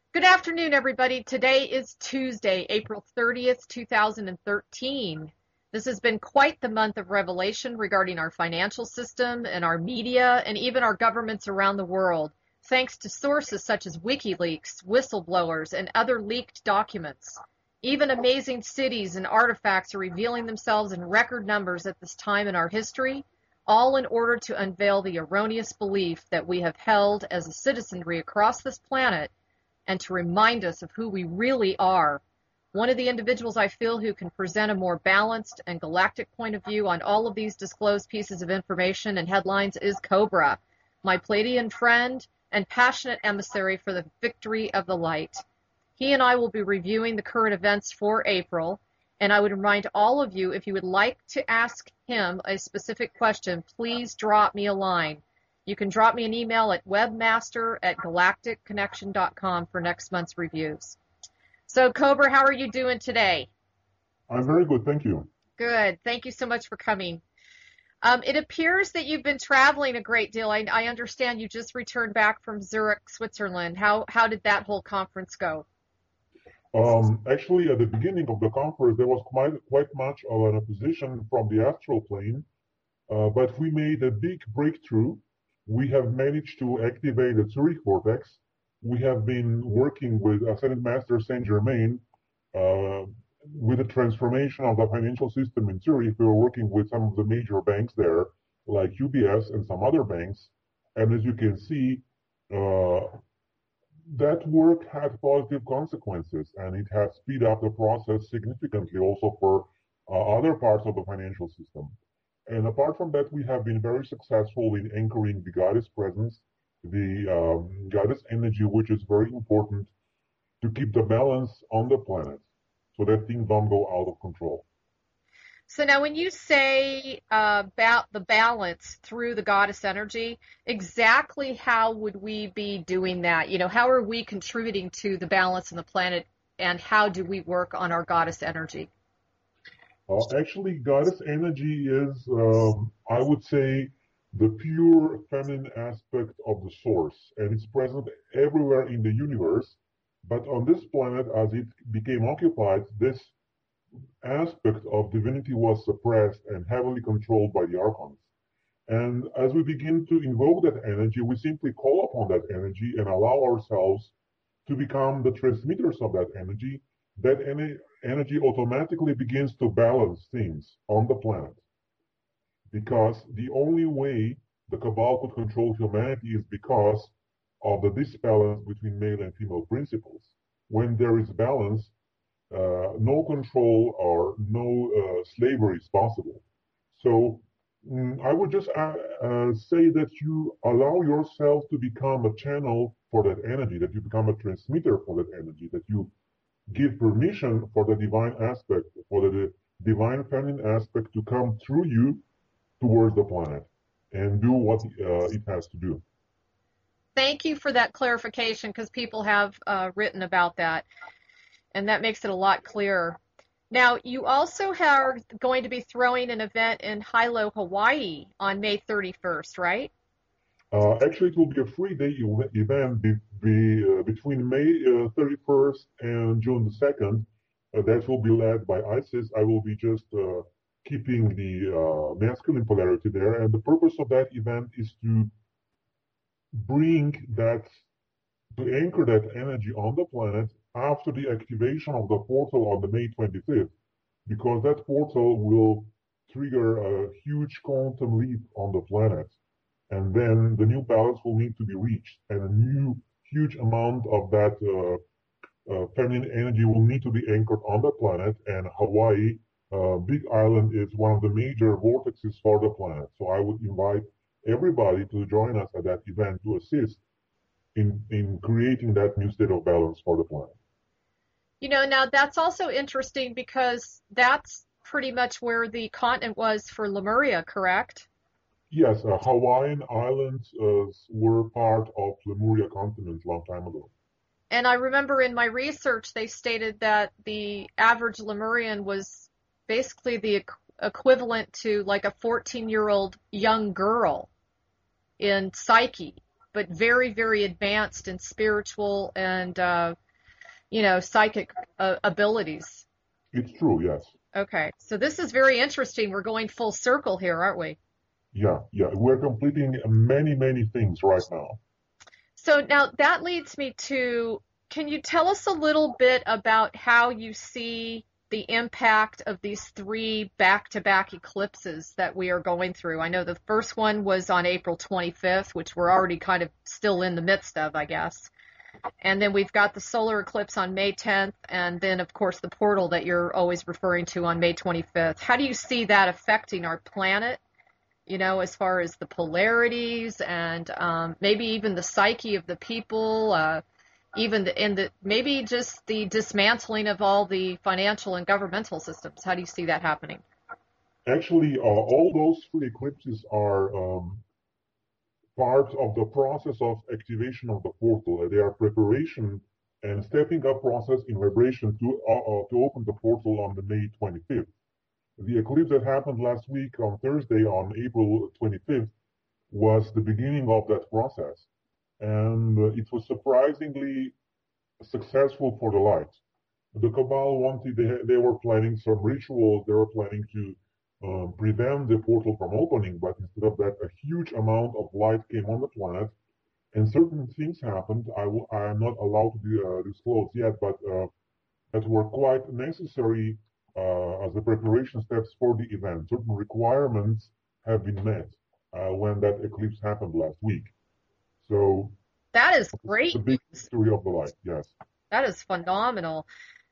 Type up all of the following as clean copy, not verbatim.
Good afternoon, everybody. Today is Tuesday, April 30th, 2013. This has been quite the month of revelation regarding our financial system and our media and even our governments around the world, thanks to sources such as WikiLeaks, whistleblowers, and other leaked documents. Even amazing cities and artifacts are revealing themselves in record numbers at this time in our history, all in order to unveil the erroneous belief that we have held as a citizenry across this planet and to remind us of who we really are. One of the individuals I feel who can present a more balanced and galactic point of view on all of these disclosed pieces of information and headlines is Cobra, my Pleiadian friend and passionate emissary for the victory of the light. He and I will be reviewing the current events for April, and I would remind all of you, if you would like to ask him a specific question, please drop me a line. You can drop me an email at webmaster@galacticconnection.com for next month's reviews. So, Cobra, how are you doing today? I'm very good, thank you. Good. Thank you so much for coming. It appears that you've been traveling a great deal. I understand you just returned back from Zurich, Switzerland. How did that whole conference go? Actually, at the beginning of the conference, there was quite much of an opposition from the astral plane, but we made a big breakthrough. We have managed to activate the Zurich vortex. We have been working with Ascended Master Saint Germain uh, with the transformation of the financial system in Zurich. We were working with some of the major banks there, like UBS and some other banks. And as you can see, uh, that work had positive consequences, and it has speed up the process significantly also for other parts of the financial system. And apart from that, we have been very successful in anchoring the goddess presence, the goddess energy, which is very important to keep the balance on the planet so that things don't go out of control. So now when you say about the balance through the goddess energy, exactly how would we be doing that? How are we contributing to the balance in the planet, and how do we work on our goddess energy? Actually, goddess energy is, I would say, the pure feminine aspect of the source, and it's present everywhere in the universe. But on this planet, as it became occupied, this aspect of divinity was suppressed and heavily controlled by the archons. And as we begin to invoke that energy, we simply call upon that energy and allow ourselves to become the transmitters of that energy. That energy automatically begins to balance things on the planet. Because the only way the Cabal could control humanity is because of the disbalance between male and female principles. When there is balance, no control or no slavery is possible. So I would just say that you allow yourself to become a channel for that energy, that you become a transmitter for that energy, that you give permission for the divine aspect, for the divine feminine aspect to come through you towards the planet and do what it has to do. Thank you for that clarification, because people have written about that, and that makes it a lot clearer. Now, you also are going to be throwing an event in Hilo, Hawaii on May 31st, right? Actually, it will be a three-day event between May 31st and June the 2nd. That will be led by Isis. I will be just keeping the masculine polarity there. And the purpose of that event is to bring that, to anchor that energy on the planet after the activation of the portal on the May 25th, because that portal will trigger a huge quantum leap on the planet. And then the new balance will need to be reached, and a new huge amount of that feminine energy will need to be anchored on the planet. And Hawaii, Big Island, is one of the major vortexes for the planet. So I would invite everybody to join us at that event to assist in creating that new state of balance for the planet. Now that's also interesting because that's pretty much where the continent was for Lemuria, correct? Yes, Hawaiian Islands were part of Lemuria continent a long time ago. And I remember in my research they stated that the average Lemurian was basically the equivalent to like a 14-year-old young girl in psyche. but very, very advanced in spiritual and, psychic abilities. It's true, yes. Okay, so this is very interesting. We're going full circle here, aren't we? Yeah, yeah. We're completing many, many things right now. So now that leads me to, can you tell us a little bit about how you see the impact of these three back-to-back eclipses that we are going through? I know the first one was on April 25th, which we're already kind of still in the midst of, I guess. And then we've got the solar eclipse on May 10th, and then, of course, the portal that you're always referring to on May 25th. How do you see that affecting our planet? As far as the polarities and maybe even the psyche of the people, even maybe just the dismantling of all the financial and governmental systems. How do you see that happening? Actually, all those three eclipses are part of the process of activation of the portal. They are preparation and stepping up process in vibration to open the portal on the May 25th. The eclipse that happened last week on Thursday, on April 25th, was the beginning of that process. And it was surprisingly successful for the light. The Cabal wanted, they were planning some rituals, they were planning to prevent the portal from opening, but instead of that, a huge amount of light came on the planet, and certain things happened. I am not allowed to disclose yet, but that were quite necessary as the preparation steps for the event. Certain requirements have been met when that eclipse happened last week. So that is the great big news. history of the light, yes. That is phenomenal.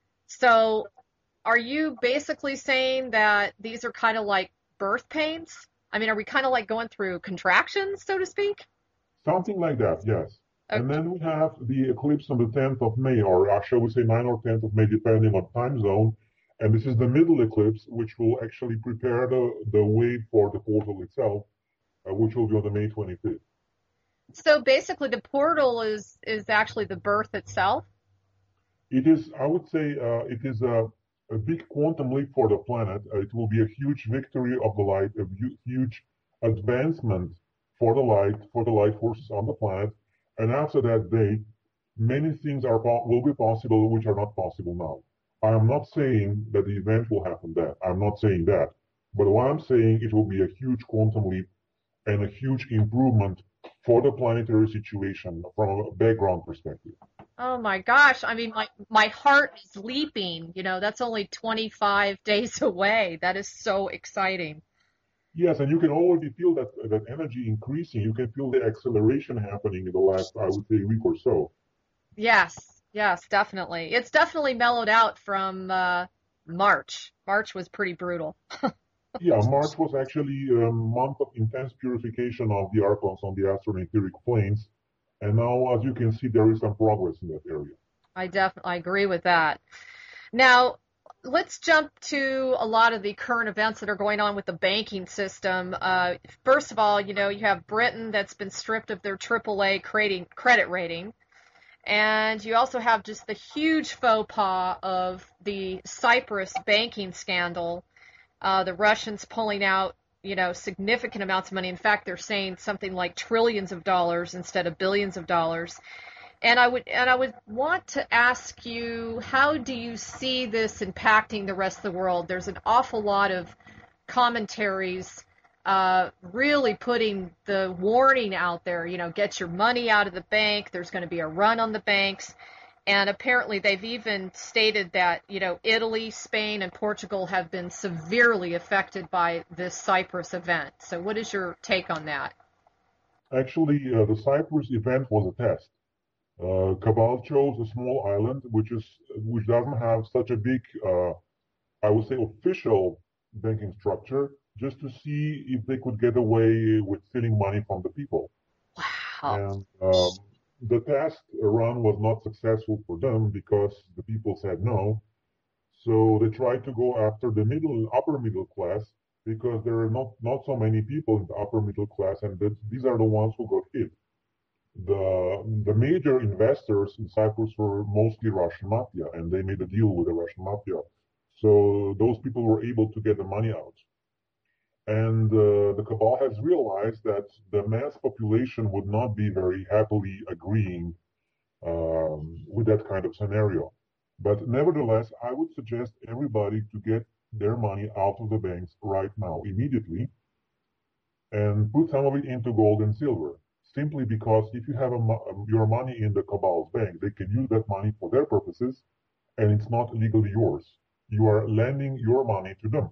So are you basically saying that these are kind of like birth pains? I mean, are we kind of like going through contractions, so to speak? Something like that, yes. And Okay. then we have the eclipse on the 10th of May, or shall we say 9 or 10th of May, depending on time zone. And this is the middle eclipse, which will actually prepare the way for the portal itself, which will be on the May 25th. So basically, the portal is actually the birth itself. It is, I would say, it is a big quantum leap for the planet. It will be a huge victory of the light, a huge advancement for the light forces on the planet. And after that day, many things will be possible which are not possible now. I am not saying that the event will happen then. I'm not saying that. But what I'm saying, it will be a huge quantum leap and a huge improvement for the planetary situation from a background perspective. Oh my gosh. I mean, my heart is leaping. That's only 25 days away. That is so exciting. Yes, and you can already feel that energy increasing. You can feel the acceleration happening in the last, I would say, week or so. Yes, yes, definitely. It's definitely mellowed out from March. March was pretty brutal. Yeah, March was actually a month of intense purification of the archons on the astral and etheric planes. And now, as you can see, there is some progress in that area. I agree with that. Now, let's jump to a lot of the current events that are going on with the banking system. First of all, you have Britain that's been stripped of their AAA credit rating. And you also have just the huge faux pas of the Cyprus banking scandal, the Russians pulling out, significant amounts of money. In fact, they're saying something like trillions of dollars instead of billions of dollars. And I would want to ask you, how do you see this impacting the rest of the world? There's an awful lot of commentaries really putting the warning out there, get your money out of the bank. There's going to be a run on the banks. And apparently they've even stated that, Italy, Spain, and Portugal have been severely affected by this Cyprus event. So what is your take on that? Actually, the Cyprus event was a test. Cabal chose a small island which doesn't have such a big, I would say, official banking structure, just to see if they could get away with stealing money from the people. Wow. And the test run was not successful for them because the people said no. So they tried to go after the upper middle class, because there are not so many people in the upper middle class, and these are the ones who got hit. The major investors in Cyprus were mostly Russian mafia, and they made a deal with the Russian mafia. So those people were able to get the money out. And the cabal has realized that the mass population would not be very happily agreeing with that kind of scenario. But nevertheless, I would suggest everybody to get their money out of the banks right now, immediately, and put some of it into gold and silver. Simply because if you have your money in the cabal's bank, they can use that money for their purposes, and it's not legally yours. You are lending your money to them.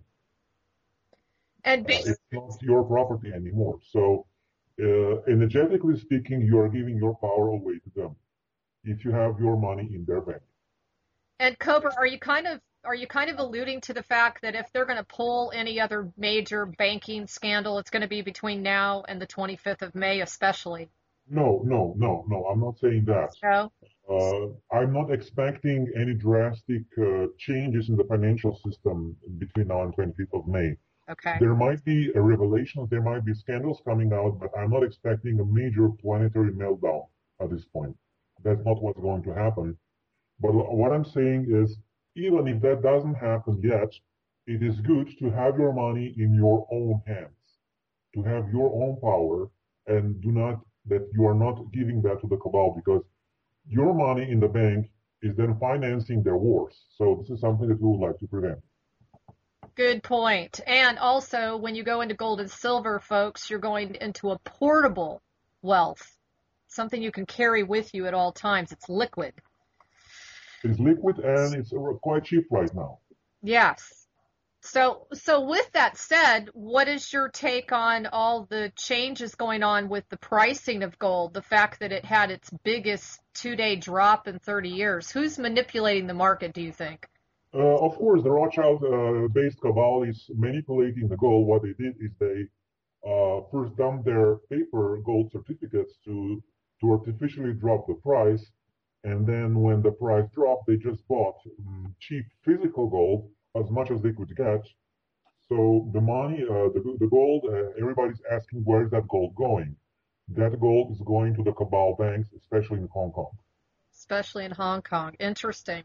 And It's not your property anymore. So, energetically speaking, you are giving your power away to them if you have your money in their bank. And Cobra, are you kind of alluding to the fact that if they're going to pull any other major banking scandal, it's going to be between now and the 25th of May, especially? No, no, no, no. I'm not saying that. No? I'm not expecting any drastic changes in the financial system between now and 25th of May. Okay. There might be a revelation, there might be scandals coming out, but I'm not expecting a major planetary meltdown at this point. That's not what's going to happen. But what I'm saying is, even if that doesn't happen yet, it is good to have your money in your own hands, to have your own power, and do not that you are not giving that to the cabal, because your money in the bank is then financing their wars. So this is something that we would like to prevent. Good point. And also, when you go into gold and silver, folks, you're going into a portable wealth, something you can carry with you at all times. It's liquid. It's liquid and it's quite cheap right now. Yes. So with that said, what is your take on all the changes going on with the pricing of gold? The fact that it had its biggest 2-day drop in 30 years. Who's manipulating the market, do you think? Of course, the Rothschild-based cabal is manipulating the gold. What they did is they first dumped their paper gold certificates to artificially drop the price, and then when the price dropped, they just bought cheap physical gold as much as they could get. So the money, the gold, everybody's asking where is that gold going? That gold is going to the cabal banks, especially in Hong Kong. Especially in Hong Kong. Interesting.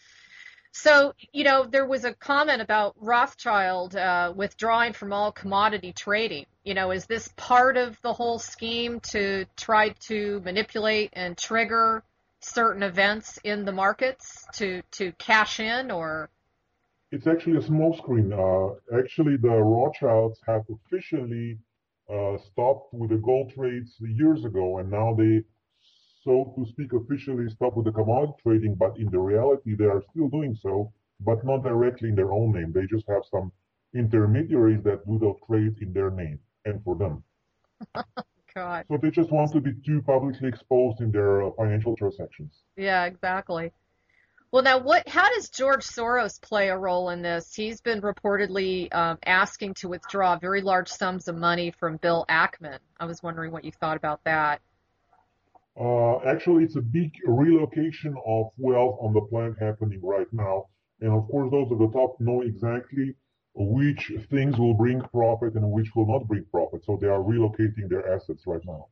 So, there was a comment about Rothschild withdrawing from all commodity trading. Is this part of the whole scheme to try to manipulate and trigger certain events in the markets to cash in or? It's actually a smokescreen. Actually, the Rothschilds have officially stopped with the gold trades years ago, and now they, so to speak, officially stop with the commodity trading. But in the reality, they are still doing so, but not directly in their own name. They just have some intermediaries that do the trades in their name and for them. God. So they just want to be too publicly exposed in their financial transactions. Yeah, exactly. Well, now how does George Soros play a role in this? He's been reportedly asking to withdraw very large sums of money from Bill Ackman. I was wondering what you thought about that. Actually, it's a big relocation of wealth on the planet happening right now. And of course, those at the top know exactly which things will bring profit and which will not bring profit. So they are relocating their assets right now.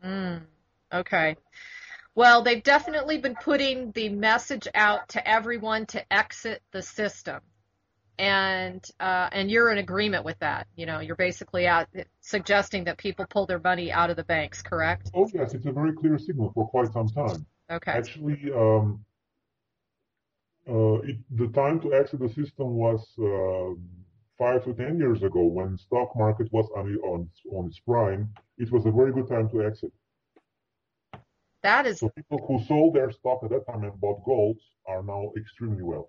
Okay. Well, they've definitely been putting the message out to everyone to exit the system. And you're in agreement with that. You're basically suggesting that people pull their money out of the banks, correct? Oh, yes, it's a very clear signal for quite some time. Okay. Actually, the time to exit the system was 5 to 10 years ago when stock market was on its prime. It was a very good time to exit. That is. So people who sold their stock at that time and bought gold are now extremely wealthy.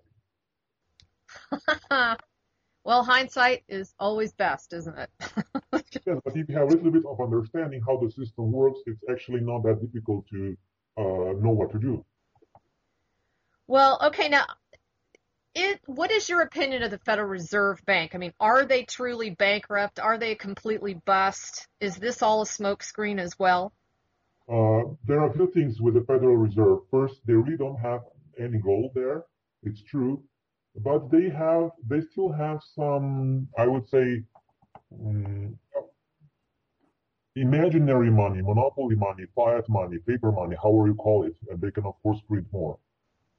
Well, hindsight is always best, isn't it? Yes, but if you have a little bit of understanding how the system works, it's actually not that difficult to know what to do. Well, okay, now, what is your opinion of the Federal Reserve Bank? I mean, are they truly bankrupt? Are they completely bust? Is this all a smokescreen as well? There are a few things with the Federal Reserve. First, they really don't have any gold there. It's true. But they still have some, I would say, imaginary money, monopoly money, fiat money, paper money, however you call it, and they can of course print more.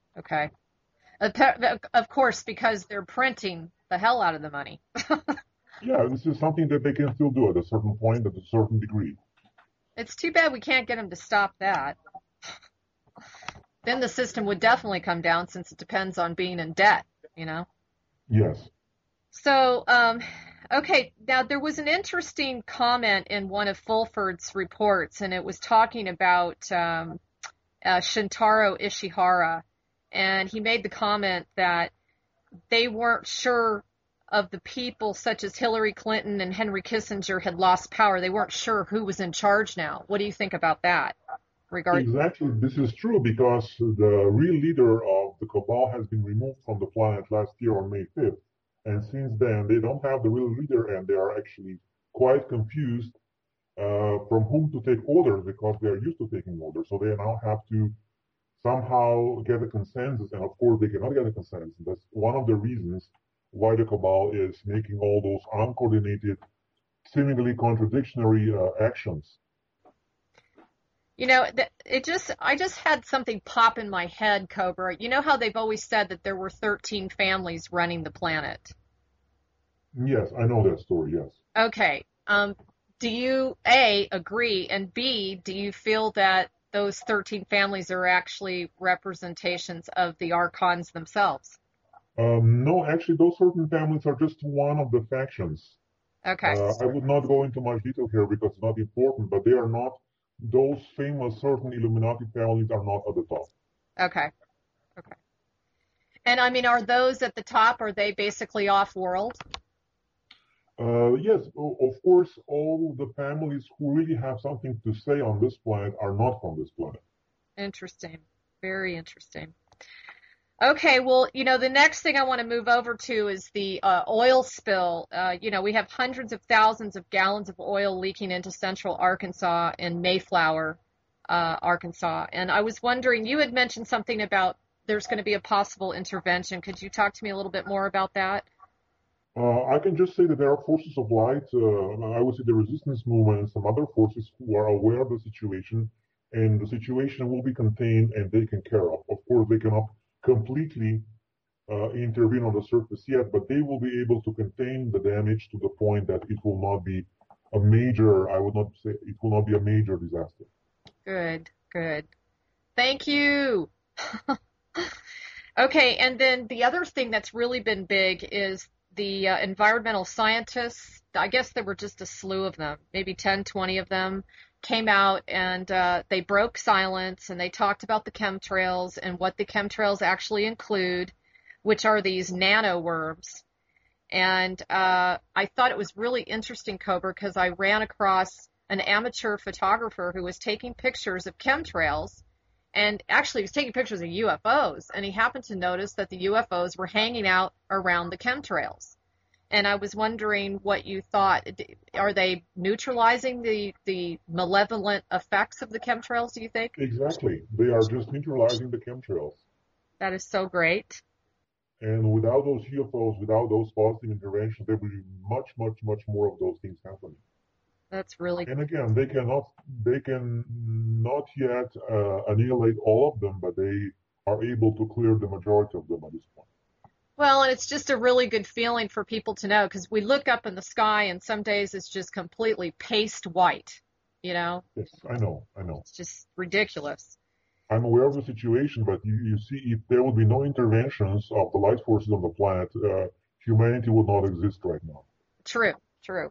Okay. Of course, because they're printing the hell out of the money. Yeah, this is something that they can still do at a certain point, at a certain degree. It's too bad we can't get them to stop that. Then the system would definitely come down since it depends on being in debt, you know? Yes. So, okay, now there was an interesting comment in one of Fulford's reports, and it was talking about Shintaro Ishihara, and he made the comment that they weren't sure of the people such as Hillary Clinton and Henry Kissinger had lost power. They weren't sure who was in charge now. What do you think about that? Regard Exactly. This is true because the real leader of the cabal has been removed from the planet last year on May 5th. And since then, they don't have the real leader and they are actually quite confused from whom to take orders because they are used to taking orders. So they now have to somehow get a consensus. And of course, they cannot get a consensus. That's one of the reasons why the cabal is making all those uncoordinated, seemingly contradictory actions. You know, I just had something pop in my head, Cobra. You know how they've always said that there were 13 families running the planet? Yes, I know that story. Yes. Okay. Do you A, agree, and B, do you feel that those 13 families are actually representations of the archons themselves? No, actually, those certain families are just one of the factions. Okay. I would not go into much detail here because it's not important, but they are not, those famous certain Illuminati families are not at the top. Okay. Okay. And I mean, are those at the top, are they basically off-world? Yes, of course, all the families who really have something to say on this planet are not from this planet. Interesting. Very interesting. Okay, well, the next thing I want to move over to is the oil spill. We have hundreds of thousands of gallons of oil leaking into central Arkansas and Mayflower, Arkansas. And I was wondering, you had mentioned something about there's going to be a possible intervention. Could you talk to me a little bit more about that? I can just say that there are forces of light, I would say the resistance movement and some other forces who are aware of the situation, and the situation will be contained and taken care of. Of course, they cannot completely intervene on the surface yet, but they will be able to contain the damage to the point that it will not be a major, I would not say, it will not be a major disaster. Good, good. Thank you. Okay, and then the other thing that's really been big is the environmental scientists. I guess there were just a slew of them, maybe 10, 20 of them, came out and they broke silence and they talked about the chemtrails and what the chemtrails actually include, which are these nanoworms. And I thought it was really interesting, Cobra, because I ran across an amateur photographer who was taking pictures of chemtrails and actually he was taking pictures of UFOs, and he happened to notice that the UFOs were hanging out around the chemtrails. And I was wondering what you thought. Are they neutralizing the malevolent effects of the chemtrails, do you think? Exactly. They are just neutralizing the chemtrails. That is so great. And without those UFOs, without those positive interventions, there will be much, much, much more of those things happening. That's really And again, they can not yet annihilate all of them, but they are able to clear the majority of them at this point. well, and it's just a really good feeling for people to know because we look up in the sky and some days it's just completely paste white, you know? Yes, I know, I know. It's just ridiculous. I'm aware of the situation, but you see, if there would be no interventions of the light forces on the planet, humanity would not exist right now. True, true.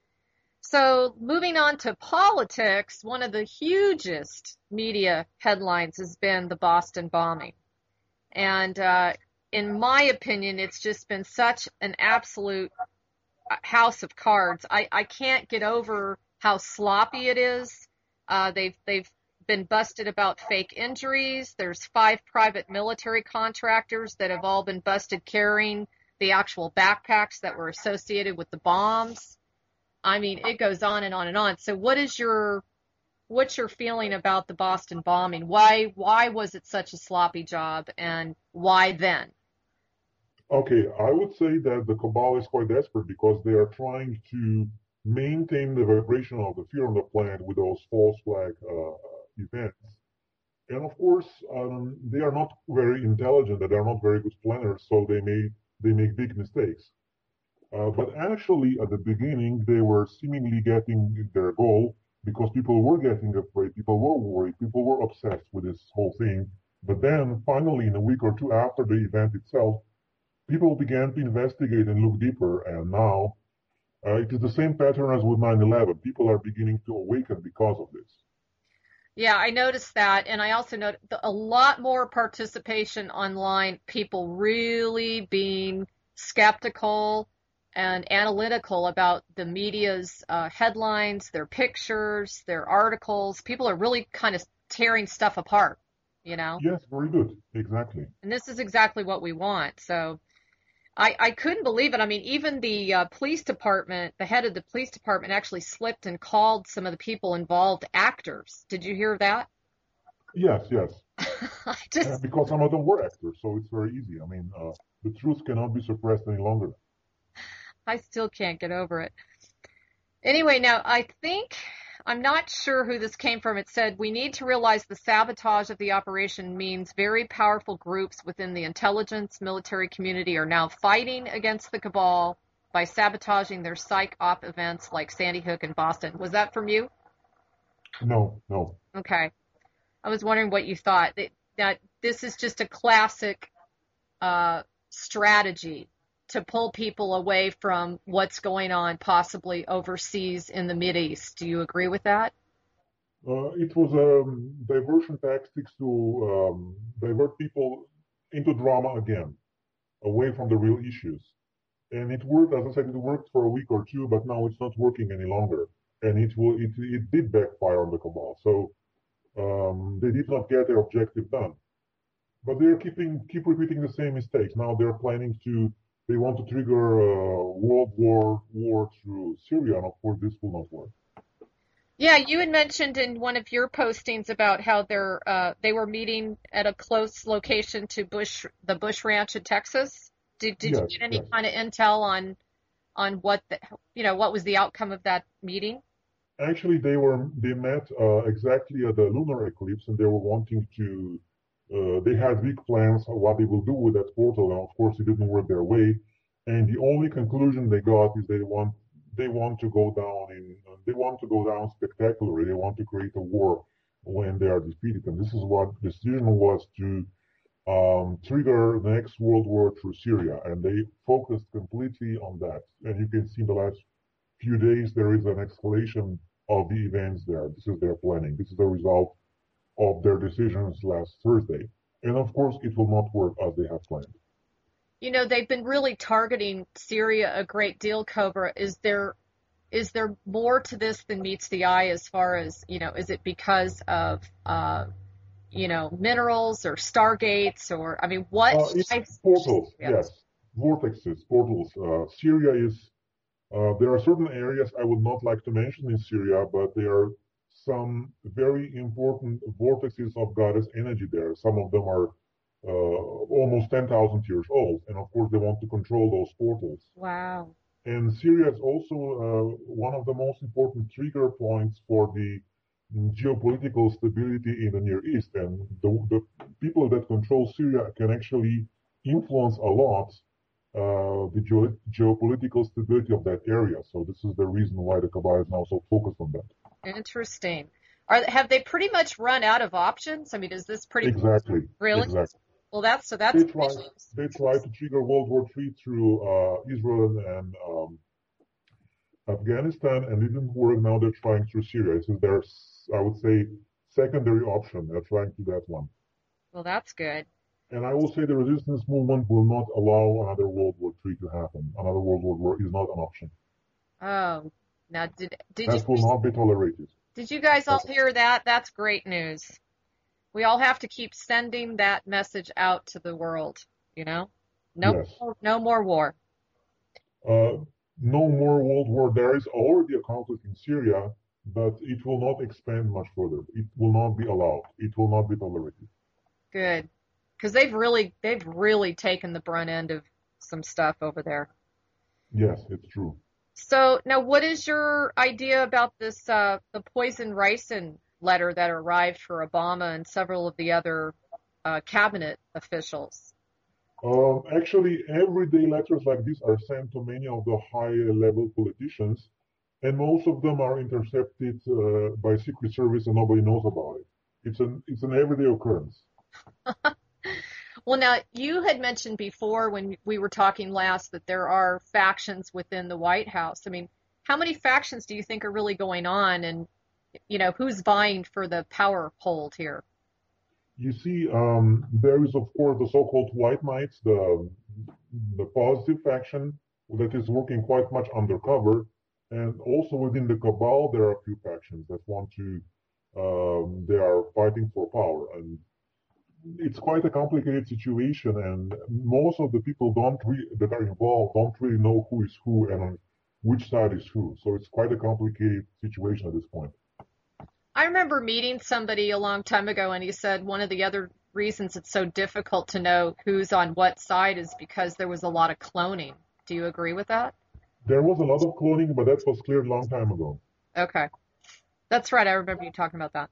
So, moving on to politics, one of the hugest media headlines has been the Boston bombing. And in my opinion, it's just been such an absolute house of cards. I can't get over how sloppy it is. They've been busted about fake injuries. There's 5 private military contractors that have all been busted carrying the actual backpacks that were associated with the bombs. I mean, it goes on and on and on. So what's your feeling about the Boston bombing? Why was it such a sloppy job and why then? Okay, I would say that the cabal is quite desperate because they are trying to maintain the vibration of the fear on the planet with those false flag events. And of course, they are not very intelligent, they are not very good planners, so they make big mistakes. But actually, at the beginning, they were seemingly getting their goal because people were getting afraid, people were worried, people were obsessed with this whole thing. But then, finally, in a week or two after the event itself, people began to investigate and look deeper. And now it is the same pattern as with 9/11. People are beginning to awaken because of this. Yeah, I noticed that, and I also noticed a lot more participation online, people really being skeptical and analytical about the media's headlines, their pictures, their articles. People are really kind of tearing stuff apart, you know? Yes, very good. Exactly. And this is exactly what we want. So I couldn't believe it. I mean, even the police department, the head of the police department actually slipped and called some of the people involved actors. Did you hear that? Yes, yes. I just, Because some of them were actors, so it's very easy. I mean, the truth cannot be suppressed any longer. I still can't get over it. Anyway, now I think, I'm not sure who this came from. It said, we need to realize the sabotage of the operation means very powerful groups within the intelligence military community are now fighting against the cabal by sabotaging their psych op events like Sandy Hook and Boston. Was that from you? No, no. Okay. I was wondering what you thought. That this is just a classic strategy to pull people away from what's going on possibly overseas in the Mideast. Do you agree with that? It was diversion tactics to divert people into drama again, away from the real issues. And it worked, as I said, it worked for a week or two, but now it's not working any longer. And it did backfire on the cabal. So they did not get their objective done. But they're keep repeating the same mistakes. Now they want to trigger World War through Syria, and of course this will not work. Yeah, you had mentioned in one of your postings about how they were meeting at a close location to the Bush Ranch in Texas. Did you Yes, get any yes. kind of intel on what what was the outcome of that meeting? Actually, they met exactly at the lunar eclipse, and they were wanting to. They had big plans of what they will do with that portal, and of course, it didn't work their way. And the only conclusion they got is they want to go down they want to go down spectacularly. They want to create a war when they are defeated, and this is what the decision was to trigger the next world war through Syria, and they focused completely on that. And you can see in the last few days there is an escalation of the events there. This is their planning. This is the result of their decisions last Thursday. And of course, it will not work as they have planned. They've been really targeting Syria a great deal, Cobra. Is there more to this than meets the eye as far as, is it because of minerals or stargates or I mean what It's types of portals, Syria? yes, vortexes, portals. Syria is there are certain areas I would not like to mention in Syria, but there are some very important vortexes of goddess energy there. Some of them are almost 10,000 years old, and of course they want to control those portals. Wow. And Syria is also one of the most important trigger points for the geopolitical stability in the Near East. And the people that control Syria can actually influence a lot the geopolitical stability of that area. So this is the reason why the Kabbalah is now so focused on that. Interesting. Have they pretty much run out of options? I mean, is this pretty Exactly, really? exactly. Well, that's They good tried news. they tried to trigger World War III through Israel and Afghanistan, and it didn't work. Now they're trying through Syria. This is their, I would say, secondary option. They're trying to that one. Well, that's good. And I will say the resistance movement will not allow another World War III to happen. Another World War is not an option. Oh, now did you That will not be tolerated. did you guys all That's, hear that? That's great news. We all have to keep sending that message out to the world, you know? No, yes. no more war. Uh, no more World War. There is already a conflict in Syria, but it will not expand much further. It will not be allowed. It will not be tolerated. Good. Because they've really taken the brunt end of some stuff over there. Yes, it's true. So now what is your idea about this the poison ricin letter that arrived for Obama and several of the other cabinet officials? Actually, everyday letters like this are sent to many of the high-level politicians, and most of them are intercepted by Secret Service and nobody knows about it. It's an everyday occurrence. Well, now you had mentioned before when we were talking last that there are factions within the White House. I mean, how many factions do you think are really going on, and who's vying for the power hold here? You see, there is of course the so-called white knights, the positive faction that is working quite much undercover, and also within the cabal there are a few factions that want to they are fighting for power, and it's quite a complicated situation, and most of the people that are involved don't really know who is who and on which side is who. So it's quite a complicated situation at this point. I remember meeting somebody a long time ago, and he said one of the other reasons it's so difficult to know who's on what side is because there was a lot of cloning. Do you agree with that? There was a lot of cloning, but that was cleared a long time ago. Okay. That's right. I remember you talking about that.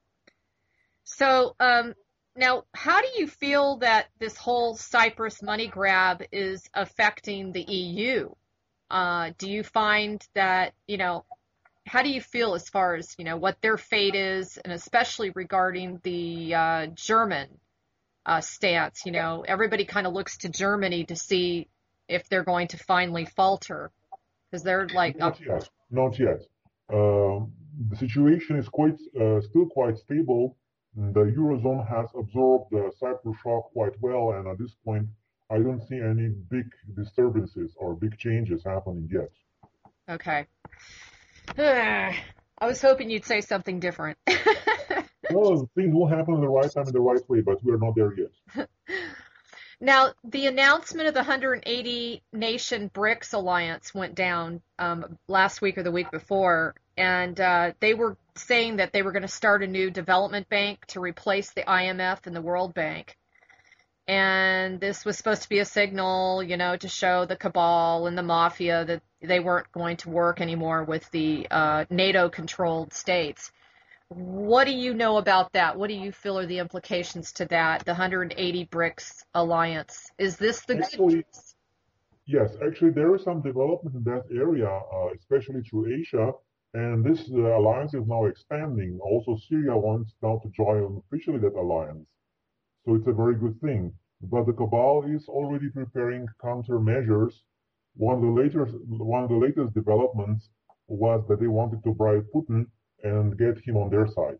So, now, how do you feel that this whole Cyprus money grab is affecting the EU? Do you find that, how do you feel as far as, what their fate is, and especially regarding the German stance? Everybody kind of looks to Germany to see if they're going to finally falter because they're like, Not yet. Not yet. The situation is still quite stable. The Eurozone has absorbed the Cyprus shock quite well, and at this point, I don't see any big disturbances or big changes happening yet. okay. I was hoping you'd say something different. Well, things will happen in the right time in the right way, but we're not there yet. Now, the announcement of the 180 nation BRICS alliance went down last week or the week before, and they were saying that they were going to start a new development bank to replace the IMF and the World Bank. And this was supposed to be a signal, to show the cabal and the mafia that they weren't going to work anymore with the NATO-controlled states. What do you know about that? What do you feel are the implications to that, the 180 BRICS alliance? Is this the good Actually, news? yes, actually, there is some development in that area, especially through Asia, and this alliance is now expanding. Also, Syria wants now to join officially that alliance. So it's a very good thing. But the cabal is already preparing countermeasures. One of the latest developments was that they wanted to bribe Putin and get him on their side.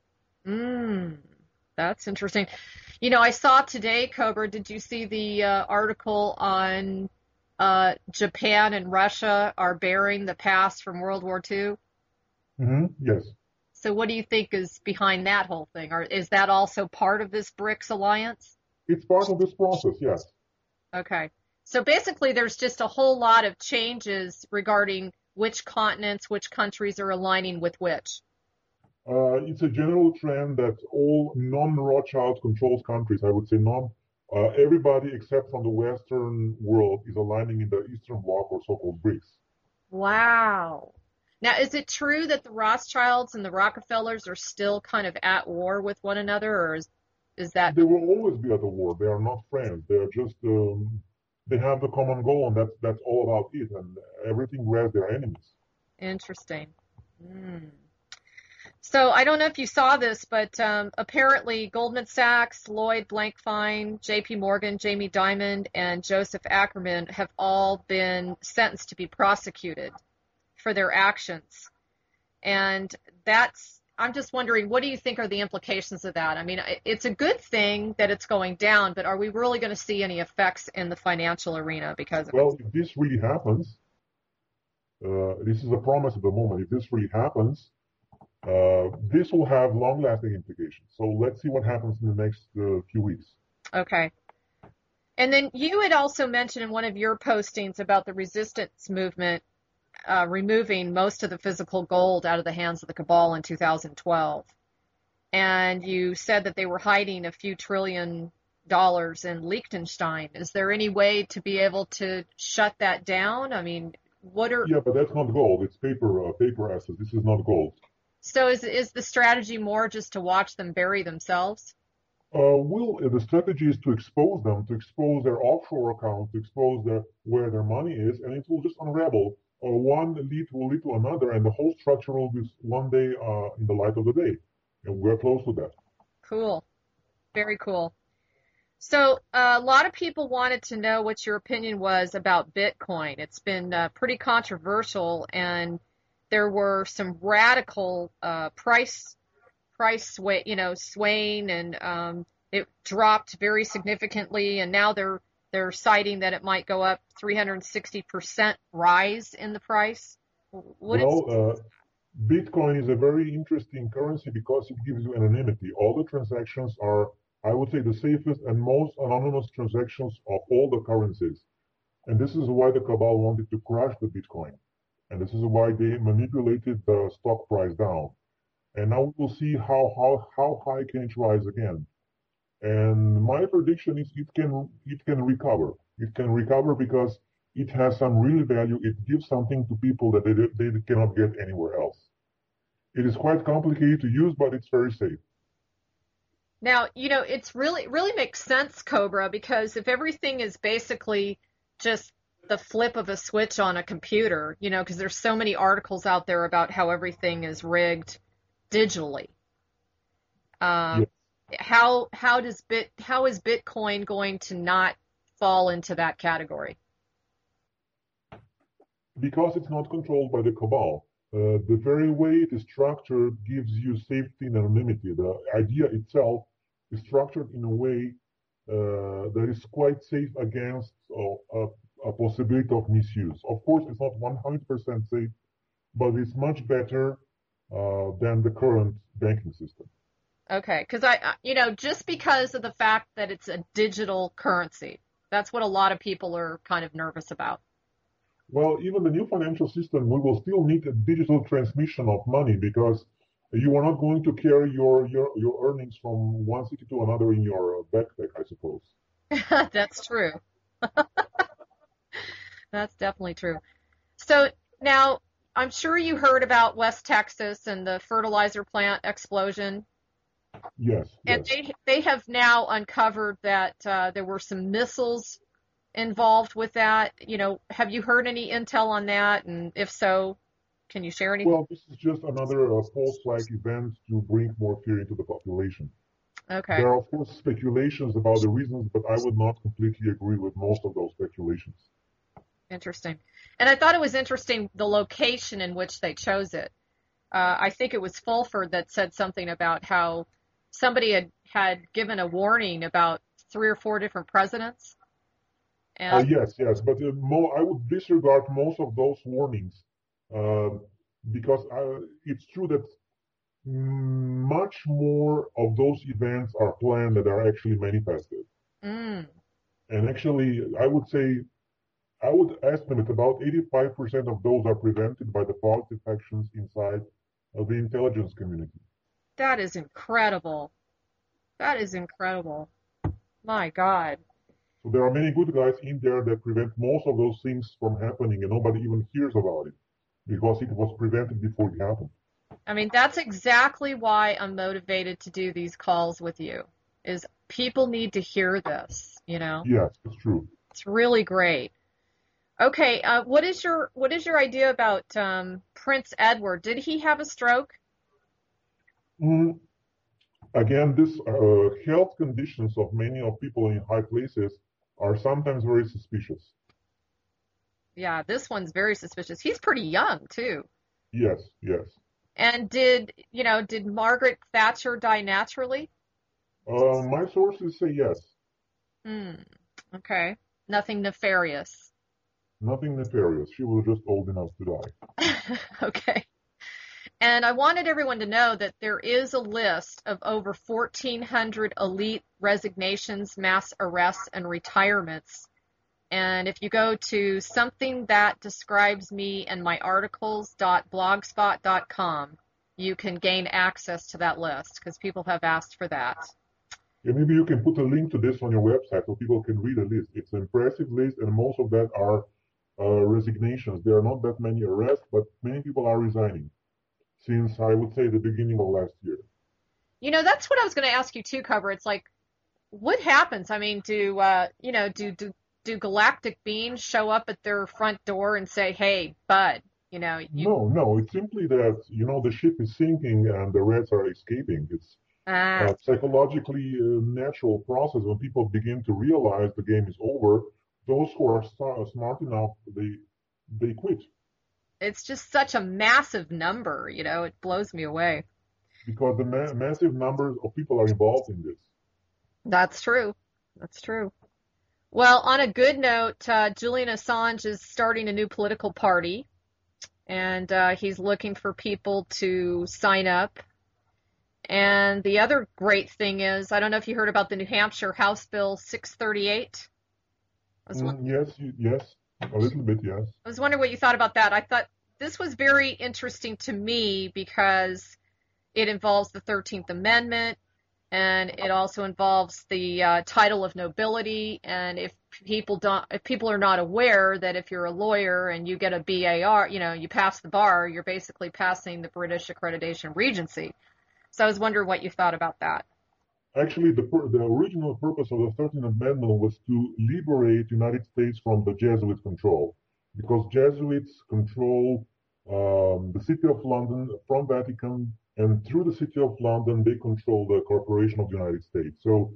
Mm, that's interesting. I saw today, Cobra, did you see the article on Japan and Russia are bearing the past from World War II? Yes, So what do you think is behind that whole thing? Or is that also part of this BRICS alliance? it's part of this process. Yes, Okay. So basically, there's just a whole lot of changes regarding which continents, which countries are aligning with which. it's a general trend that all non-Rothschild controlled countries, I would say everybody except from the Western world is aligning in the Eastern Bloc or so-called BRICS. Wow. Now, is it true that the Rothschilds and the Rockefellers are still kind of at war with one another, or is that They will always be at the war. They are not friends. They are just they have the common goal, and that's all about it. And everything whereas they're enemies. interesting? Hmm. So I don't know if you saw this, but apparently Goldman Sachs, Lloyd Blankfein, J.P. Morgan, Jamie Dimon, and Joseph Ackerman have all been sentenced to be prosecuted for their actions. And I'm just wondering, what do you think are the implications of that? I mean, it's a good thing that it's going down, but are we really going to see any effects in the financial arena because of it? Well, if this really happens, this is a promise at the moment. If this really happens, this will have long-lasting implications. So let's see what happens in the next few weeks. Okay. And then you had also mentioned in one of your postings about the resistance movement removing most of the physical gold out of the hands of the cabal in 2012. And you said that they were hiding a few trillion dollars in Liechtenstein. Is there any way to be able to shut that down? I mean, what are Yeah, but that's not gold. It's paper assets. This is not gold. so is the strategy more just to watch them bury themselves? The strategy is to expose them, to expose their offshore accounts, to expose where their money is, and it will just unravel. One lead will lead to another, and the whole structure will be one day in the light of the day. And we're close to that. Cool. Very cool. So, a lot of people wanted to know what your opinion was about Bitcoin. It's been pretty controversial, and there were some radical price swaying, and it dropped very significantly, and now they're citing that it might go up 360% rise in the price. What is Well, Bitcoin is a very interesting currency because it gives you anonymity. All the transactions are, I would say, the safest and most anonymous transactions of all the currencies. And this is why the cabal wanted to crash the Bitcoin. And this is why they manipulated the stock price down. And now we'll see how high can it rise again. And my prediction is it can recover. It can recover because it has some real value. It gives something to people that they cannot get anywhere else. It is quite complicated to use, but it's very safe. Now, it's really makes sense, Cobra, because if everything is basically just the flip of a switch on a computer, because there's so many articles out there about how everything is rigged digitally. Um, Yes. how is Bitcoin going to not fall into that category? Because it's not controlled by the cabal. The very way it is structured gives you safety and anonymity. The idea itself is structured in a way that is quite safe against a possibility of misuse. Of course, it's not 100% safe, but it's much better than the current banking system. Okay, because just because of the fact that it's a digital currency, that's what a lot of people are kind of nervous about. Well, even the new financial system, we will still need a digital transmission of money because you are not going to carry your earnings from one city to another in your backpack, I suppose. That's true. That's definitely true. So now, I'm sure you heard about West Texas and the fertilizer plant explosion. Yes, And yes. they have now uncovered that there were some missiles involved with that. Have you heard any intel on that? And if so, can you share anything? Well, this is just another false flag event to bring more fear into the population. Okay, There are, of course, speculations about the reasons, but I would not completely agree with most of those speculations. interesting. And I thought it was interesting the location in which they chose it. I think it was Fulford that said something about how somebody had given a warning about three or four different presidents. And Yes, yes, but I would disregard most of those warnings uh, because it's true that much more of those events are planned than are actually manifested. mm, And actually, I would estimate about 85% of those are prevented by the positive actions inside of the intelligence community. that is incredible. That is incredible. My God. So there are many good guys in there that prevent most of those things from happening, and nobody even hears about it because it was prevented before it happened. I mean, that's exactly why I'm motivated to do these calls with you, is people need to hear this. Yes, it's true. It's really great. Okay, what is your idea about Prince Edward? Did he have a stroke? Mm, Again, this health conditions of many of people in high places are sometimes very suspicious. Yeah, this one's very suspicious. He's pretty young too. Yes, yes. And did Margaret Thatcher die naturally? My sources say yes. Hmm. Okay. Nothing nefarious. Nothing nefarious. She was just old enough to die. Okay. And I wanted everyone to know that there is a list of over 1,400 elite resignations, mass arrests, and retirements. And if you go to something that describes me and my articles.blogspot.com, you can gain access to that list because people have asked for that. Yeah, maybe you can put a link to this on your website so people can read the list. It's an impressive list, and most of that are resignations. There are not that many arrests, but many people are resigning since I would say the beginning of last year. That's what I was going to ask you too, Cover. It's like, what happens? I mean, do galactic beings show up at their front door and say, "Hey, bud, you No, it's simply that, the ship is sinking and the Reds are escaping. It's ah, a psychologically natural process. When people begin to realize the game is over, those who are smart enough, they quit it's just such a massive number, it blows me away." because the massive numbers of people are involved in this. That's true. That's true. Well, on a good note, Julian Assange is starting a new political party, and he's looking for people to sign up. And the other great thing is, I don't know if you heard about the New Hampshire House Bill 638. I was, Yes, yes, a little bit, yes. I was wondering what you thought about that. I thought this was very interesting to me because it involves the 13th Amendment, and it also involves the title of nobility. And if people are not aware that if you're a lawyer and you get a BAR, you pass the bar, you're basically passing the British Accreditation Regency. So I was wondering what you thought about that. Actually, the original purpose of the 13th Amendment was to liberate the United States from the Jesuit control, because Jesuits control the City of London from Vatican, and through the City of London, they control the Corporation of the United States. So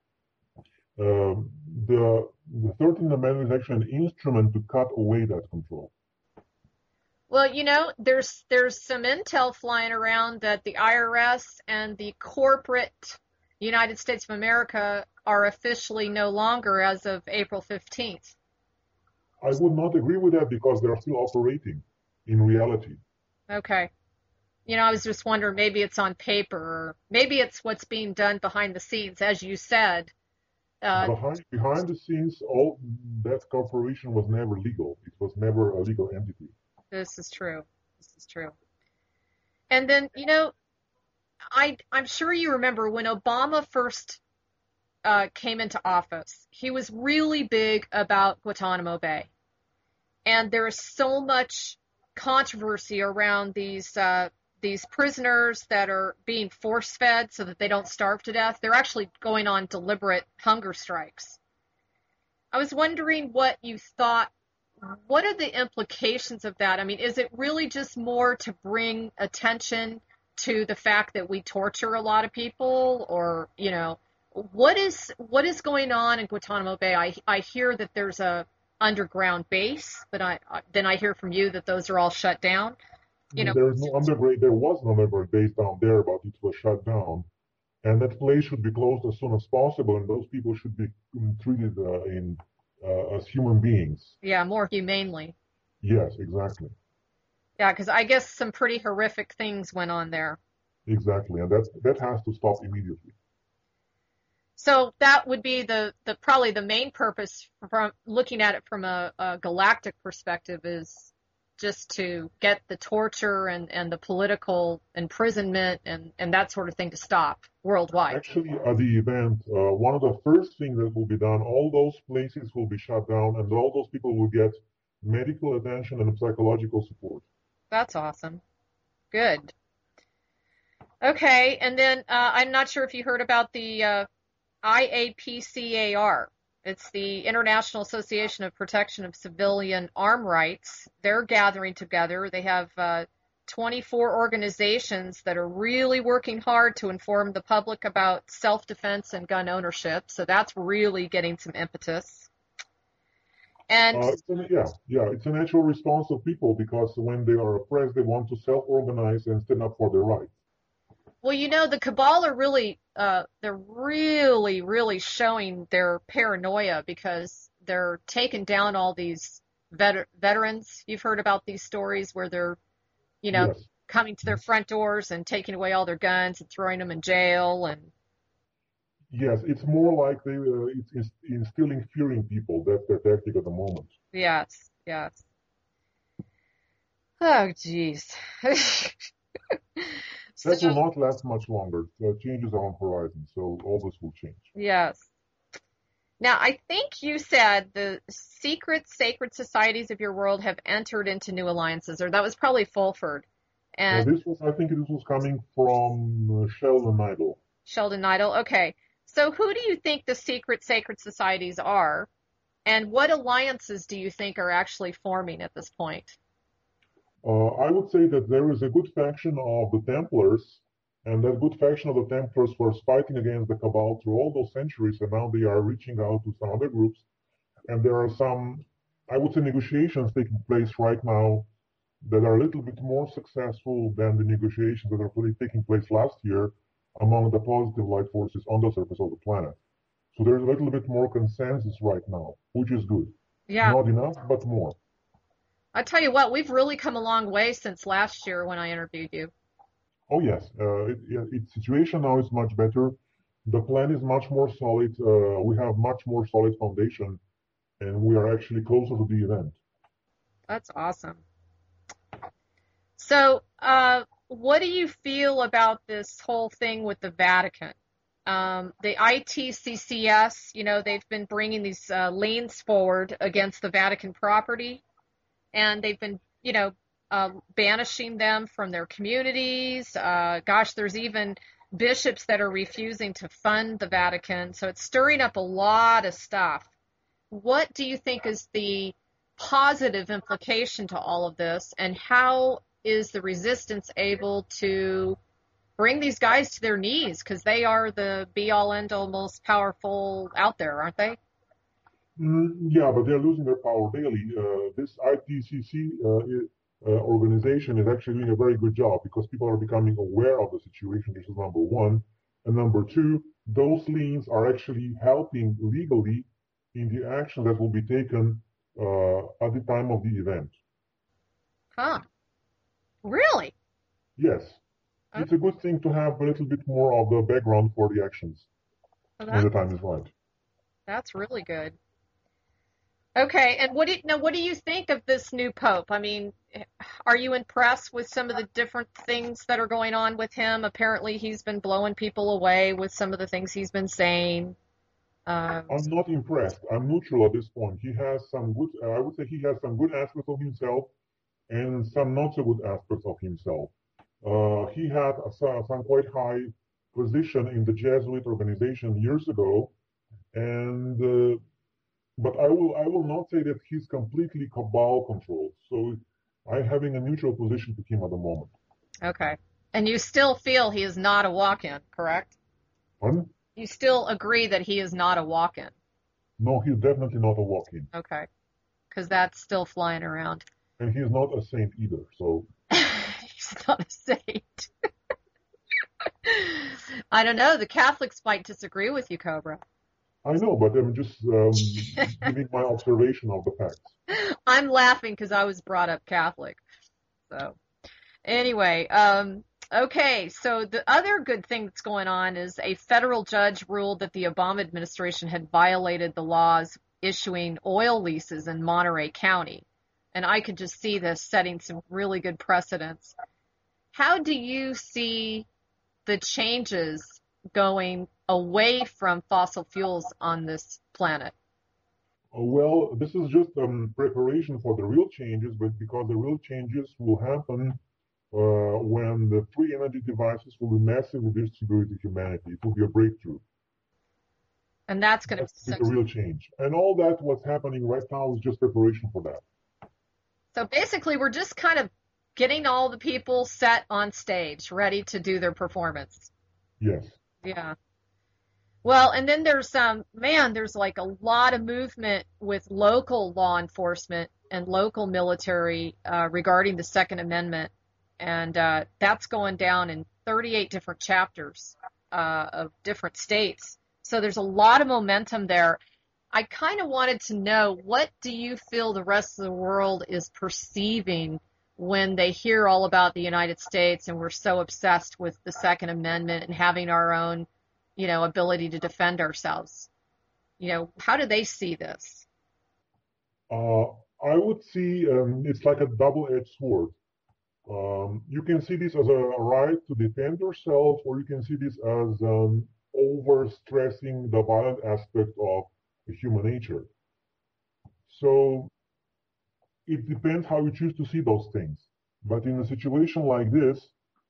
the 13th Amendment is actually an instrument to cut away that control. Well, there's some intel flying around that the IRS and the corporate United States of America are officially no longer as of April 15th. I would not agree with that because they are still operating in reality. Okay. I was just wondering, maybe it's on paper, or maybe it's what's being done behind the scenes, as you said. Uh, Behind the scenes, all that corporation was never legal. It was never a legal entity. this is true. This is true. And then, I'm sure you remember when Obama first came into office, he was really big about Guantanamo Bay. And there is so much controversy around these prisoners that are being force fed so that they don't starve to death. They're actually going on deliberate hunger strikes. I was wondering what you thought. What are the implications of that? I mean, is it really just more to bring attention to the fact that we torture a lot of people, or what is going on in Guantanamo Bay? I hear that there's a underground base, but then I hear from you that those are all shut down. You know, There is no underground. There was no underground base down there, but it was shut down, and that place should be closed as soon as possible. And those people should be treated as human beings. yeah, more humanely. Yes, exactly, Yeah, because I guess some pretty horrific things went on there. exactly, and that has to stop immediately. So that would be the probably the main purpose from looking at it from a galactic perspective is just to get the torture and the political imprisonment and that sort of thing to stop worldwide. Actually, at the event, one of the first things that will be done, all those places will be shut down, and all those people will get medical attention and psychological support. That's awesome. Good. Okay, and then I'm not sure if you heard about the IAPCAR. It's the International Association of Protection of Civilian Arm Rights. They're gathering together. They have 24 organizations that are really working hard to inform the public about self-defense and gun ownership. So that's really getting some impetus. And It's a natural response of people because when they are oppressed, they want to self-organize and stand up for their rights. well, the cabal are they're really, really showing their paranoia because they're taking down all these veterans. You've heard about these stories where they're, Yes, coming to their front doors and taking away all their guns and throwing them in jail. And yes, it's more like it's instilling fear in people. That's their tactic at the moment. yes, yes. Oh, geez. That So, will not last much longer. Changes are on horizon, so all this will change. yes. Now, I think you said the secret sacred societies of your world have entered into new alliances, or that was probably Fulford and I think this was coming from Sheldon Idle. Sheldon Idle. Okay. So who do you think the secret sacred societies are, and what alliances do you think are actually forming at this point? I would say that there is a good faction of the Templars, and that good faction of the Templars was fighting against the Cabal through all those centuries, and now they are reaching out to some other groups. And there are some, I would say, negotiations taking place right now that are a little bit more successful than the negotiations that are taking place last year among the positive light forces on the surface of the planet. So there's a little bit more consensus right now, which is good. Yeah, Not enough, but more. I tell you what, we've really come a long way since last year when I interviewed you. Oh yes, its situation now is much better. The plan is much more solid. We have much more solid foundation, and we are actually closer to the event. That's awesome. So, what do you feel about this whole thing with the Vatican? The ITCCS, they've been bringing these liens forward against the Vatican property, and they've been, banishing them from their communities. Gosh, there's even bishops that are refusing to fund the Vatican. So it's stirring up a lot of stuff. What do you think is the positive implication to all of this, and how is the resistance able to bring these guys to their knees? Because they are the be all end all most powerful out there, aren't they? Yeah, but they're losing their power daily. This ITCC organization is actually doing a very good job because people are becoming aware of the situation. This is number one. And number two, those liens are actually helping legally in the action that will be taken at the time of the event. Huh. Really? Yes, Okay. it's a good thing to have a little bit more of the background for the actions Well, when the time is right. that's really good. Okay, and what do you think of this new pope? I mean, are you impressed with some of the different things that are going on with him? Apparently, he's been blowing people away with some of the things he's been saying. Um, I'm not impressed. I'm neutral at this point. He has some good, I would say he has some good aspects of himself and some not so good aspects of himself. He had some quite high position in the Jesuit organization years ago, and but I will not say that he's completely cabal controlled. So I'm having a neutral position to him at the moment. okay. And you still feel he is not a walk-in, correct? Pardon? You still agree that he is not a walk-in. No, he's definitely not a walk-in, Okay, because that's still flying around. and he's not a saint either. So He's not a saint. I don't know. The Catholics might disagree with you, Cobra. I know, but I'm just giving my observation of the facts. I'm laughing because I was brought up Catholic. So anyway, okay. So the other good thing that's going on is a federal judge ruled that the Obama administration had violated the laws issuing oil leases in Monterey County. And I could just see this setting some really good precedents. How do you see the changes going away from fossil fuels on this planet? Well, this is just preparation for the real changes, but because the real changes will happen when the free energy devices will be massively distributed to humanity. It will be a breakthrough. And that's going to That's be the real change. And all that, what's happening right now, is just preparation for that. so basically we're just kind of getting all the people set on stage, ready to do their performance. Yes. Yeah. Well, and then there's like a lot of movement with local law enforcement and local military regarding the Second Amendment. And that's going down in 38 different chapters of different states. So there's a lot of momentum there. I kind of wanted to know, what do you feel the rest of the world is perceiving when they hear all about the United States and we're so obsessed with the Second Amendment and having our own, ability to defend ourselves? How do they see this? Uh, I would see it's like a double-edged sword. You can see this as a right to defend yourself, or you can see this as over-stressing the violent aspect of human nature. So it depends how you choose to see those things. But in a situation like this,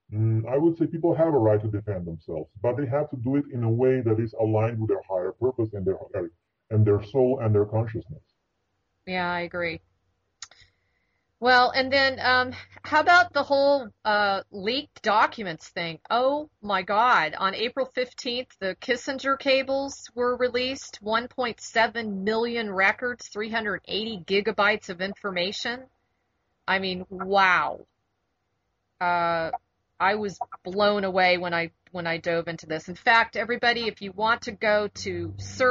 I would say people have a right to defend themselves, but they have to do it in a way that is aligned with their higher purpose and their soul and their consciousness. Yeah, I agree. Well, and then how about the whole leaked documents thing? Oh my God. On April 15th, the Kissinger cables were released, 1.7 million records, 380 gigabytes of information. I mean, wow. Uh, I was blown away when I dove into this. In fact, everybody, if you want to go to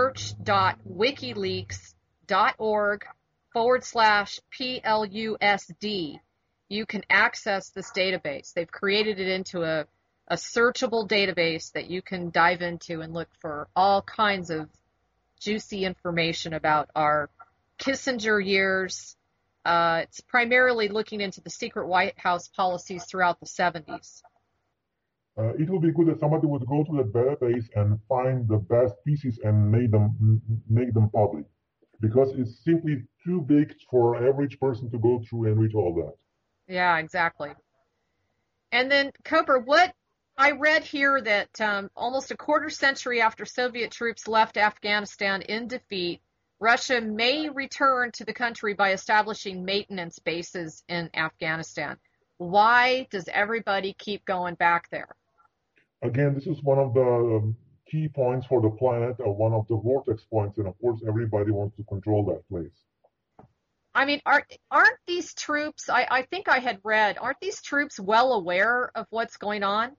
search.wikileaks.org/PLUSD, you can access this database. They've created it into a searchable database that you can dive into and look for all kinds of juicy information about our Kissinger years. It's primarily looking into the secret White House policies throughout the 70s. It would be good if somebody would go to the database and find the best pieces and make them public, because it's simply too big for average person to go through and read all that. Yeah, exactly. And then, Cobra, what I read here that almost a quarter century after Soviet troops left Afghanistan in defeat, Russia may return to the country by establishing maintenance bases in Afghanistan. Why does everybody keep going back there? Again, this is one of the key points for the planet, one of the vortex points, and of course, everybody wants to control that place. I mean, aren't these troops, I think I had read, aren't these troops well aware of what's going on?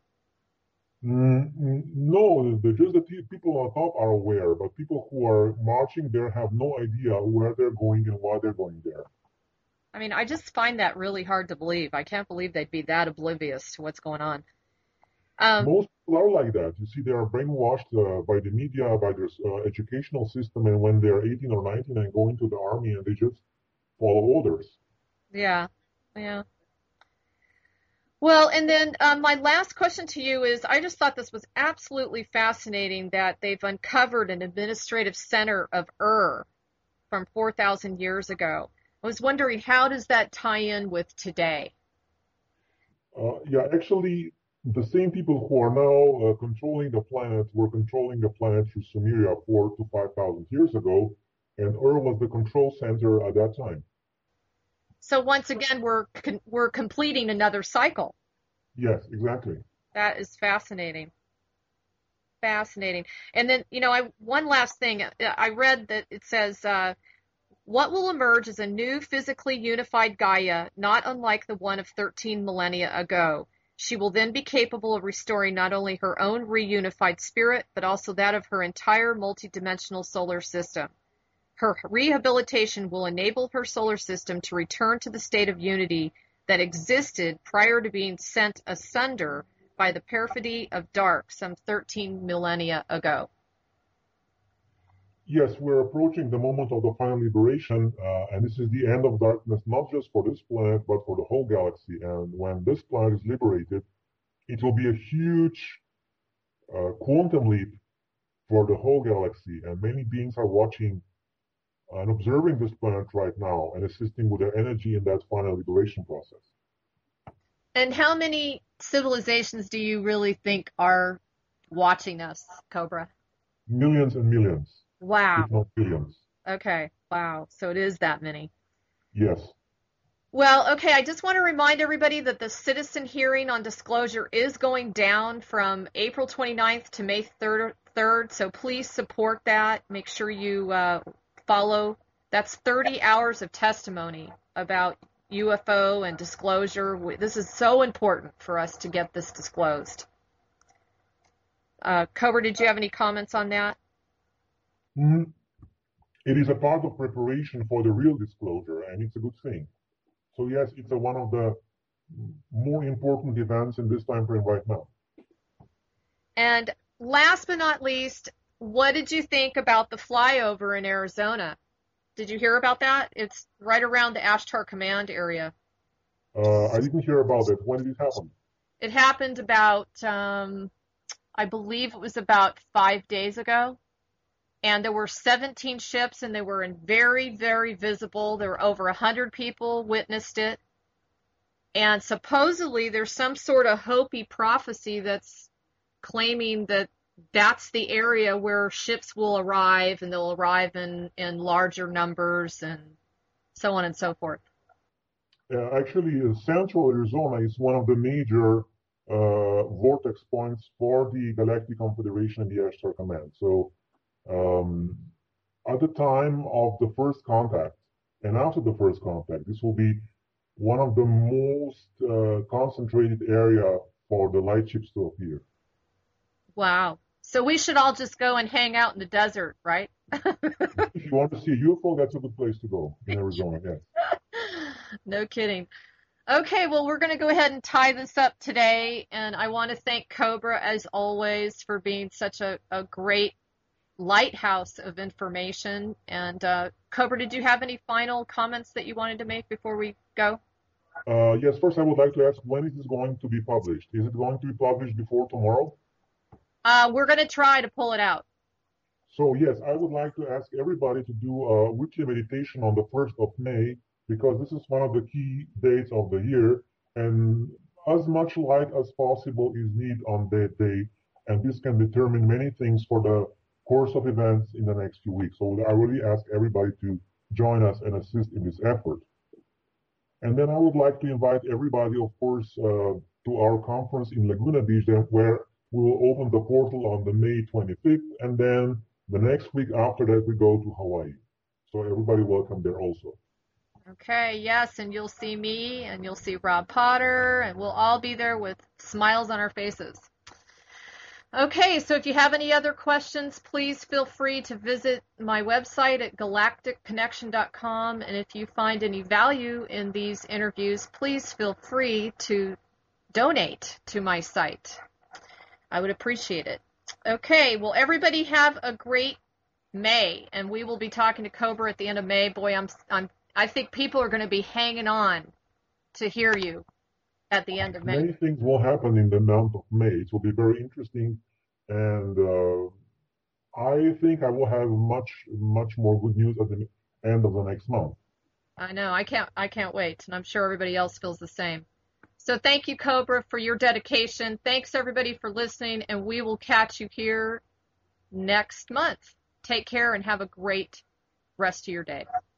No, just the people on top are aware, but people who are marching there have no idea where they're going and why they're going there. I mean, I just find that really hard to believe. I can't believe they'd be that oblivious to what's going on. Most people are like that. You see, they are brainwashed by the media, by their educational system, and when they're 18 or 19 and go into the army and they just follow orders. Yeah, yeah. Well, and then my last question to you is, I just thought this was absolutely fascinating that they've uncovered an administrative center of Ur from 4,000 years ago. I was wondering, how does that tie in with today? Yeah, actually, the same people who are now controlling the planet were controlling the planet through Sumeria 4 to 5,000 years ago, and Ur was the control center at that time. So once again, we're completing another cycle. Yes, exactly. That is fascinating. Fascinating. And then, one last thing. I read that it says, what will emerge is a new physically unified Gaia, not unlike the one of 13 millennia ago. She will then be capable of restoring not only her own reunified spirit, but also that of her entire multidimensional solar system. Her rehabilitation will enable her solar system to return to the state of unity that existed prior to being sent asunder by the perfidy of dark some 13 millennia ago. Yes, we're approaching the moment of the final liberation, and this is the end of darkness, not just for this planet, but for the whole galaxy. And when this planet is liberated, it will be a huge quantum leap for the whole galaxy, and many beings are watching and observing this planet right now and assisting with their energy in that final liberation process. And how many civilizations do you really think are watching us, Cobra? Millions and millions, Wow. if not billions. Okay. Wow. So it is that many. Yes. Well, okay, I just want to remind everybody that the citizen hearing on disclosure is going down from April 29th to May 3rd, so please support that. Make sure you follow. That's 30 hours of testimony about UFO and disclosure. This is so important for us to get this disclosed. Cobra, did you have any comments on that? Mm-hmm. It is a part of preparation for the real disclosure, and it's a good thing. So yes, it's one of the more important events in this time frame right now. And last but not least, what did you think about the flyover in Arizona? Did you hear about that? It's right around the Ashtar Command area. I didn't hear about it. When did it happen? It happened about, I believe it was about 5 days ago. And there were 17 ships, and they were very, very visible. There were over 100 people witnessed it. And supposedly there's some sort of Hopi prophecy that's claiming that that's the area where ships will arrive, and they'll arrive in larger numbers and so on and so forth. Actually, Central Arizona is one of the major vortex points for the Galactic Confederation and the Ashtar Command. So, um, at the time of the first contact and after the first contact, this will be one of the most concentrated area for the light ships to appear. Wow. So we should all just go and hang out in the desert, right? If you want to see a UFO, that's a good place to go in Arizona, yes. No kidding. Okay, well, we're going to go ahead and tie this up today. And I want to thank Cobra, as always, for being such a great lighthouse of information. And Cobra, did you have any final comments that you wanted to make before we go? Yes, first I would like to ask, when is this going to be published? Is it going to be published before tomorrow? We're going to try to pull it out. So yes, I would like to ask everybody to do a weekly meditation on the 1st of May, because this is one of the key dates of the year, and as much light as possible is needed on that day, and this can determine many things for the course of events in the next few weeks. So I really ask everybody to join us and assist in this effort. And then I would like to invite everybody, of course, to our conference in Laguna Beach, where we will open the portal on the May 25th, and then the next week after that we go to Hawaii. So everybody welcome there also. Okay, yes, and you'll see me, and you'll see Rob Potter, and we'll all be there with smiles on our faces. Okay, so if you have any other questions, please feel free to visit my website at galacticconnection.com. And if you find any value in these interviews, please feel free to donate to my site. I would appreciate it. Okay, well, everybody have a great May, and we will be talking to Cobra at the end of May. Boy, I think people are going to be hanging on to hear you at the end of May. Many things will happen in the month of May. It will be very interesting, and I think I will have much more good news at the end of the next month. I know. I can't wait, and I'm sure everybody else feels the same. So thank you, Cobra, for your dedication. Thanks, everybody, for listening, and we will catch you here next month. Take care and have a great rest of your day.